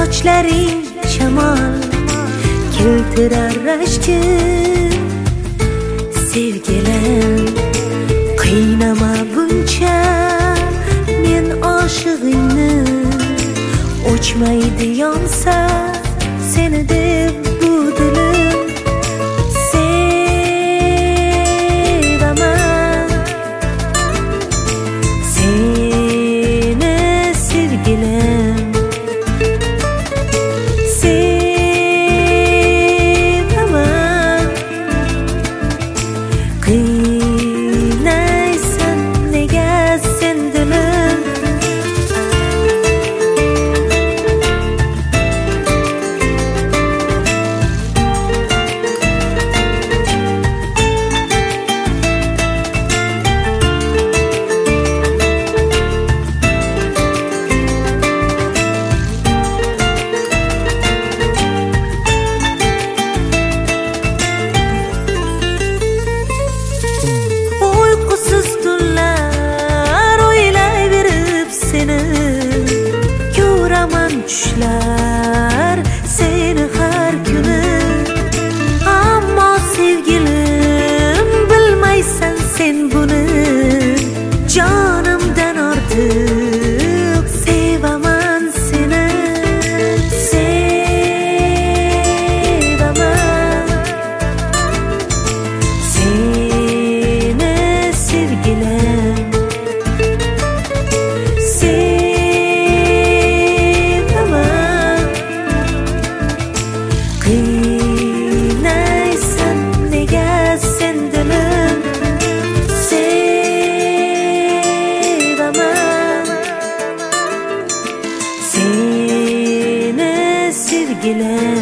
sochlaring shamol keltirar rashkni. Sevgilim qiynama buncha men oshig'ingni, o'chmaydi yonsa seni deb bu dilim. Sevaman seni sevgilim, sevaman. Qiynaysan nega sen dilim? Tushlar seni har kuni, ammo sevgilim bilmaysan sen buni. Jonimdan ortiq sevaman seni, sevaman seni sevgilim. Qiynaysan nega sen dilim? Sevaman seni sevgilim.